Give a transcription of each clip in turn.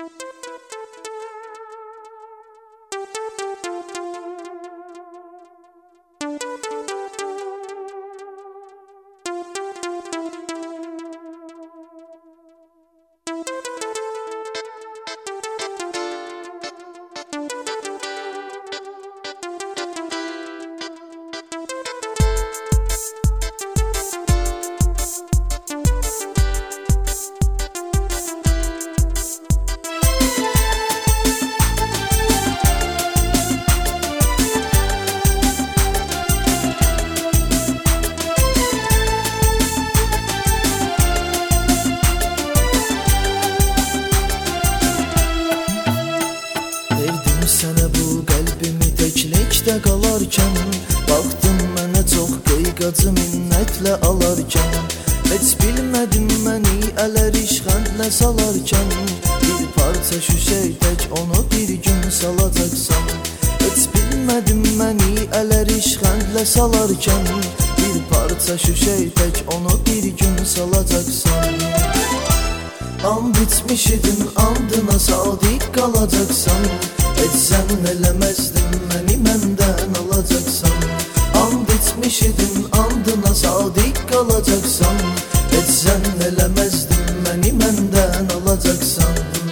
Təklikdə qalarkən baxdın mənə çox qeyqacı minnətlə alarkən. Heç bilmədim məni ələr işğəndlə salarkən. Bir parça şüşey tək onu bir gün salacaqsan. Heç bilmədim məni ələr işğəndlə salarkən. Bir parça şüşey tək onu bir gün salacaqsan. And içmiş idin, andına sadiq qalacaqsan. Heç sən eləməzdin məni məndən alacaqsan. And içmiş idin, andına sadiq qalacaqsan. Heç sən eləməzdin məni məndən alacaqsan.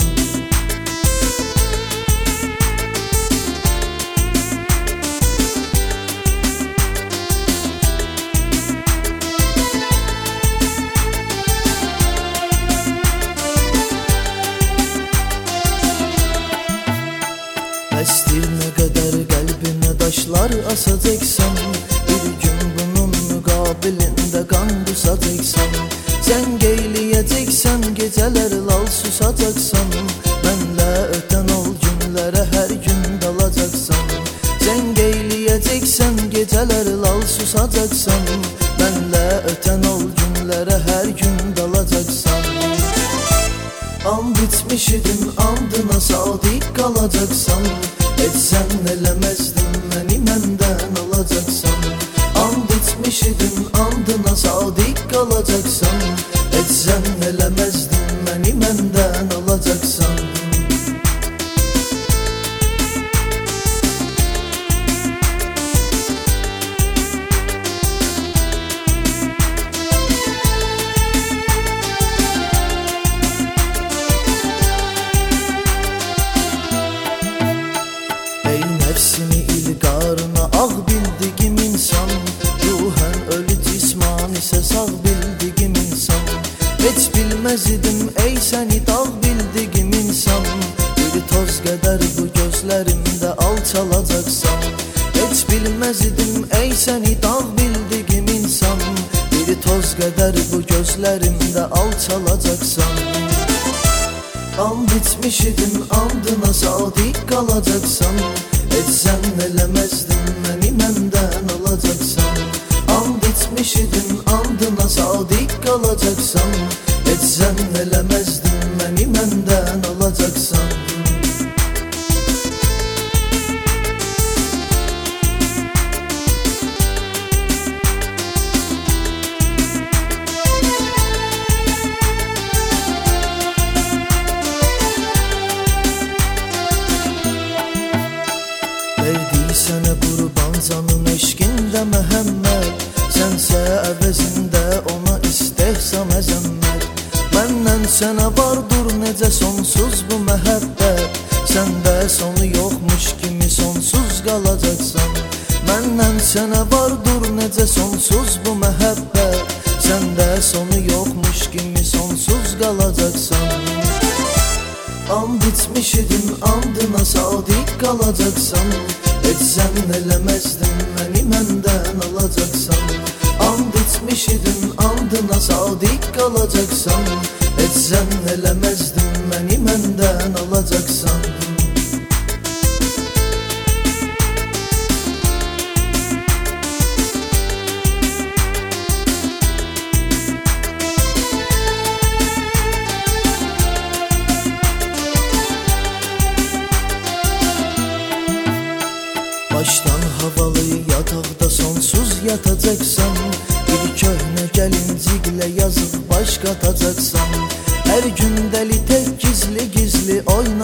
Bəsdir nə qədər qəlbinə daşlar asacaqsan. Bir gün bunun müqabilində qan qusacaqsan. Sən qeyləyəcəksən, gecələr lal susacaqsan. Mənlə ötən ol günlərə hər gün dalacaqsan. Sən qeyləyəcəksən, gecələr lal susacaqsan. Mənlə ötən ol günlərə hər gün dalacaqsan. And içmiş idin, andına sadiq qalacaqsan. Heç sən eləməzdin məni məndən alacaqsan. And içmiş idin, andına sadiq qalacaqsan. Heç sən eləməzdin məni məndən alacaqsan. Nəfsini ilqarına ağ bildigim insan. Ruhən ölü cisman isə sağ bildigim insan. Heç bilməz idim ey səni dağ bildigim insan. Bir toz qədər bu gözlərimdə alçalacaqsan. Heç bilməz idim ey səni dağ bildigim insan. Bir toz qədər bu gözlərimdə alçalacaqsan. And içmiş idin, andına sadiq qalacaqsan. Heç sən eləməzdin məni məndən alacaqsan. And içmiş idin, andına sadiq qalacaqsan. Heç sən eləməzdin məni məndən alacaqsan. Sənə qurban canın eşqində Məhəmməd. Sənsə əvəzində ona istehsa məzəmmət. Məndən sənə vardır necə sonsuz bu məhəbbət. Səndə sonu yoxmuş kimi sonsuz qalacaqsan. Məndən sənə vardır necə sonsuz bu məhəbbət. Səndə sonu yoxmuş kimi sonsuz qalacaqsan. And içmiş idin, andına sadiq qalacaqsan. Heç sən eləməzdin məni məndən alacaqsan. And içmiş idin, andına sadiq qalacaqsan. Heç sən eləməzdin məni məndən alacaqsan. Başdan havalı yataqda sonsuz yatacaqsan. Bir köhnə gəlinciklə yazıb baş qatacaqsan. Hər gün dəli tək gizli gizli oyna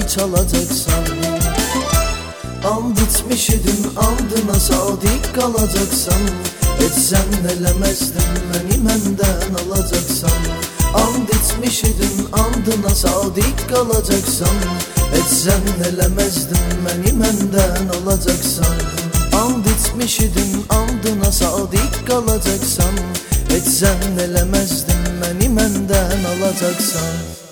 çalacaksan. And içmiş idim, andına sadiq qalacaqsan. Heç sən eləməzdin, məni məndən alacaqsan. And içmiş idim, andına sadiq qalacaqsan. Heç sən eləməzdin, məni məndən alacaqsan. And içmiş idim, andına sadiq qalacaqsan. Heç sən eləməzdin, məni məndən alacaqsan.